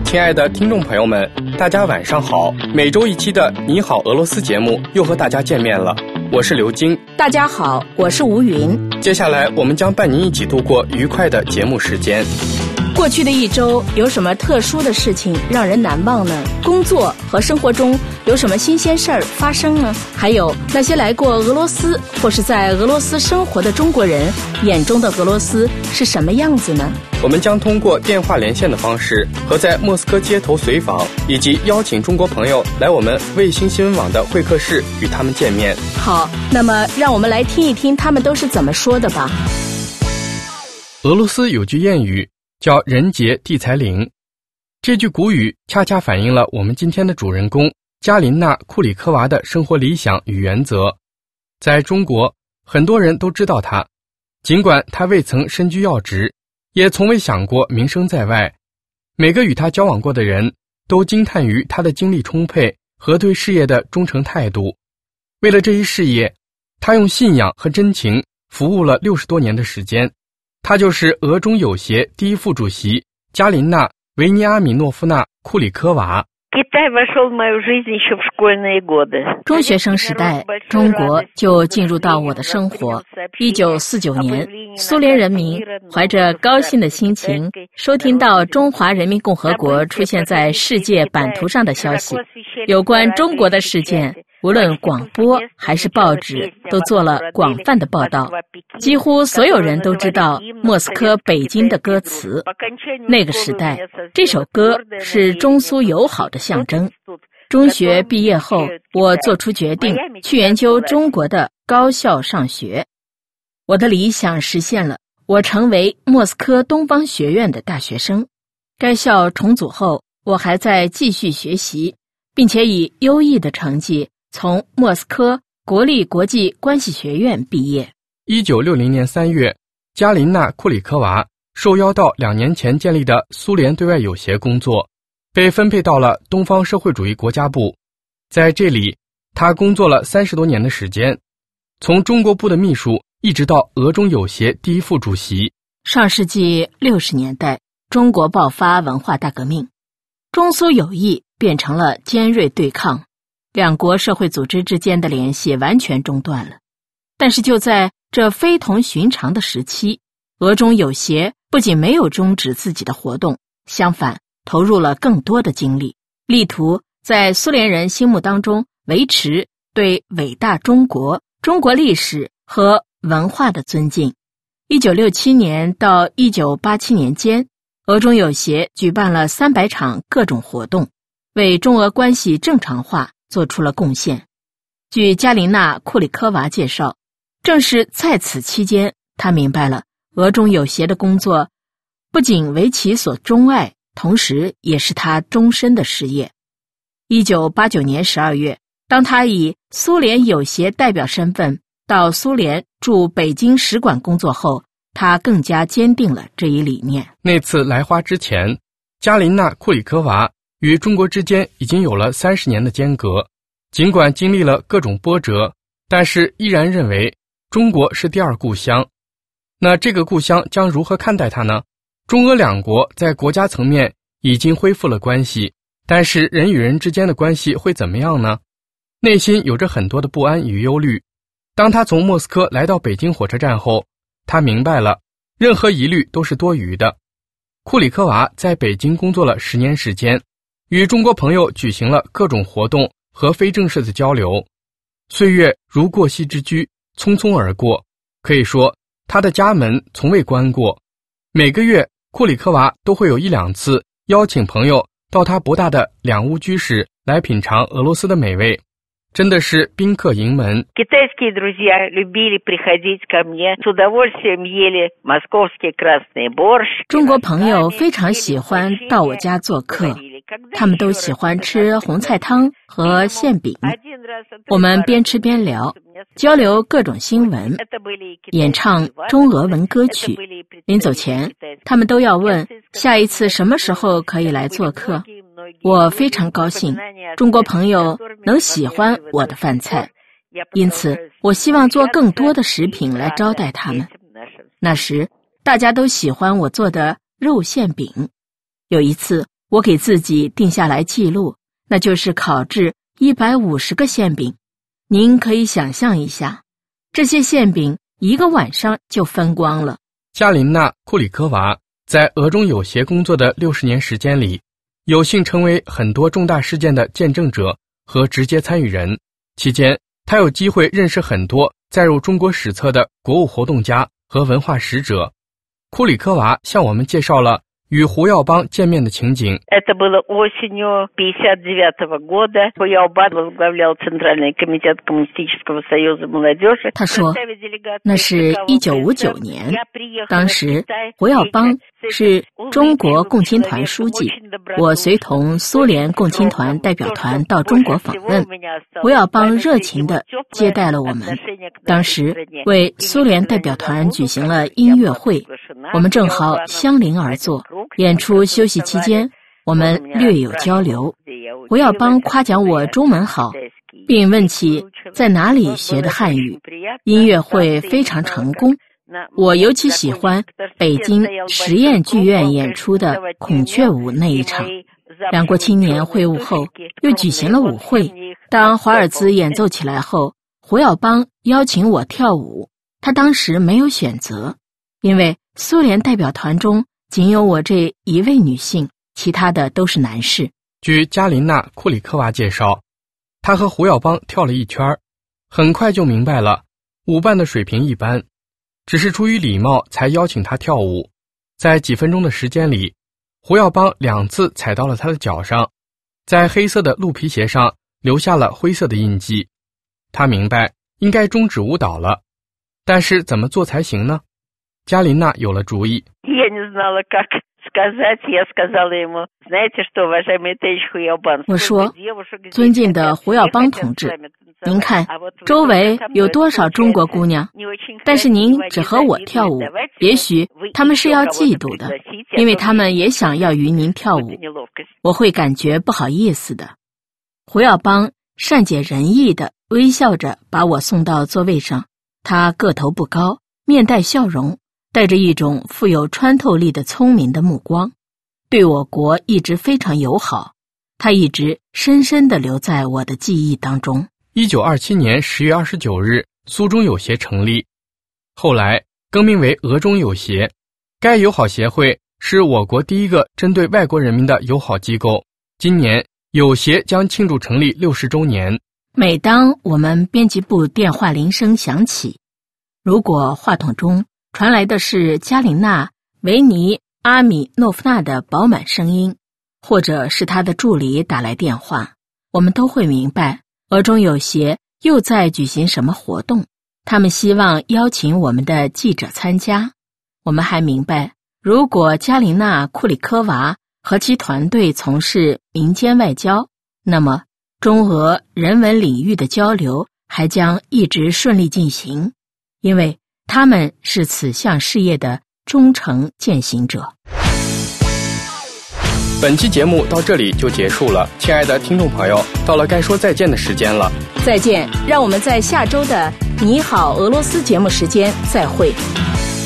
亲爱的听众朋友们，大家晚上好！每周一期的《你好俄罗斯》节目又和大家见面了，我是刘晶。 大家好，我是吴云。 接下来我们将伴您一起度过愉快的节目时间。 过去的一周有什么特殊的事情让人难忘呢？工作和生活中有什么新鲜事儿发生呢？还有那些来过俄罗斯或是在俄罗斯生活的中国人眼中的俄罗斯是什么样子呢？ 我们将通过电话连线的方式和在莫斯科街头随访，以及邀请中国朋友来我们卫星新闻网的会客室与他们见面。 好，那么让我们来听一听他们都是怎么说的吧。 俄罗斯有句谚语叫人杰地才灵，这句古语恰恰反映了我们今天的主人公加琳娜·库里科娃的生活理想与原则。在中国，很多人都知道她，尽管她未曾身居要职，也从未想过名声在外。每个与她交往过的人都惊叹于她的精力充沛和对事业的忠诚态度。为了这一事业，她用信仰和真情服务了60多年的时间。她就是俄中友协第一副主席加琳娜·维尼阿米诺夫娜·库里科娃。 中学生时代，中国就进入到我的生活。1949年，苏联人民怀着高兴的心情，收听到中华人民共和国出现在世界版图上的消息。有关中国的事件，无论广播还是报纸，都做了广泛的报道。几乎所有人都知道莫斯科、北京的歌词。那个时代，这首歌是中苏友好的象征。中学毕业后，我做出决定去研究中国的高校上学。我的理想实现了，我成为莫斯科东方学院的大学生。该校重组后，我还在继续学习，并且以优异的成绩从莫斯科国立国际关系学院毕业。 1960年3月，加琳娜·库里科娃受邀到2年前建立的苏联对外友协工作，被分配到了东方社会主义国家部。在这里，她工作了30多年的时间，从中国部的秘书一直到俄中友协第一副主席。 上世纪60年代，中国爆发文化大革命，中苏友谊变成了尖锐对抗，两国社会组织之间的联系完全中断了。但是就在这非同寻常的时期，俄中友协不仅没有终止自己的活动，相反投入了更多的精力，力图在苏联人心目当中维持对伟大中国、中国历史和文化的尊敬。1967年到1987年间，俄中友协举办了300场各种活动，为中俄关系正常化做出了贡献。据加琳娜·库里科娃介绍，正是在此期间，她明白了俄中友协的工作不仅为其所钟爱，同时也是她终身的事业。1989年12月，当她以苏联友协代表身份到苏联驻北京使馆工作后，她更加坚定了这一理念。 那次来华之前，加琳娜·库里科娃与中国之间已经有了30年的间隔，尽管经历了各种波折，但是依然认为中国是第二故乡。那这个故乡将如何看待它呢？中俄两国在国家层面已经恢复了关系，但是人与人之间的关系会怎么样呢？内心有着很多的不安与忧虑。当他从莫斯科来到北京火车站后，他明白了，任何疑虑都是多余的。库里科娃在北京工作了10年时间，与中国朋友举行了各种活动和非正式的交流。岁月如过隙之驹，匆匆而过，可以说他的家门从未关过。每个月，库里科娃都会有1、2次邀请朋友到他不大的2屋居室来品尝俄罗斯的美味，真的是宾客盈门。 中国朋友非常喜欢到我家做客，他们都喜欢吃红菜汤和馅饼。我们边吃边聊，交流各种新闻，演唱中俄文歌曲。临走前，他们都要问下一次什么时候可以来做客。我非常高兴，中国朋友能喜欢我的饭菜，因此我希望做更多的食品来招待他们。那时大家都喜欢我做的肉馅饼。有一次我给自己定下来记录，那就是烤制150个馅饼。您可以想象一下，这些馅饼1个晚上就分光了。 加琳娜·库里科娃在俄中友协工作的60年时间里，有幸成为很多重大事件的见证者和直接参与人。期间，他有机会认识很多载入中国史册的国务活动家和文化使者。库里科娃向我们介绍了与胡耀邦见面的情景。 Это было осенью 59 года. Хуяобан возглавлял Центральный комитет Коммунистического союза молодежи. 他说，那是1959年，当时胡耀邦是中国共青团书记，我随同苏联共青团代表团到中国访问，胡耀邦热情地接待了我们。当时为苏联代表团举行了音乐会，我们正好相邻而坐。演出休息期间，我们略有交流。胡耀邦夸奖我中文好，并问起在哪里学的汉语。音乐会非常成功，我尤其喜欢北京实验剧院演出的孔雀舞那一场。两国青年会晤后，又举行了舞会。当华尔兹演奏起来后，胡耀邦邀请我跳舞。他当时没有选择，因为苏联代表团中仅有我这一位女性，其他的都是男士。 据加琳娜·库里科娃介绍，她和胡耀邦跳了一圈，很快就明白了舞伴的水平一般，只是出于礼貌才邀请她跳舞。在几分钟的时间里，胡耀邦2次踩到了她的脚上，在黑色的鹿皮鞋上留下了灰色的印记。她明白应该终止舞蹈了，但是怎么做才行呢？加琳娜有了主意。 我说，尊敬的胡耀邦同志，您看周围有多少中国姑娘，但是您只和我跳舞，也许他们是要嫉妒的，因为他们也想要与您跳舞，我会感觉不好意思的。胡耀邦善解人意地微笑着把我送到座位上，他个头不高，面带笑容，带着一种富有穿透力的聪明的目光，对我国一直非常友好，他一直深深地留在我的记忆当中。 1927年10月29日，苏中友协成立，后来更名为俄中友协。该友好协会是我国第一个针对外国人民的友好机构。今年友协将庆祝成立60周年。 每当我们编辑部电话铃声响起，如果话筒中传来的是加琳娜·维尼阿米诺夫娜的饱满声音，或者是她的助理打来电话，我们都会明白俄中友协又在举行什么活动，他们希望邀请我们的记者参加。我们还明白，如果加琳娜·库里科娃和其团队从事民间外交，那么中俄人文领域的交流还将一直顺利进行，因为他们是此项事业的忠诚践行者。 本期节目到这里就结束了，亲爱的听众朋友，到了该说再见的时间了。 再见，让我们在下周的你好俄罗斯节目时间再会。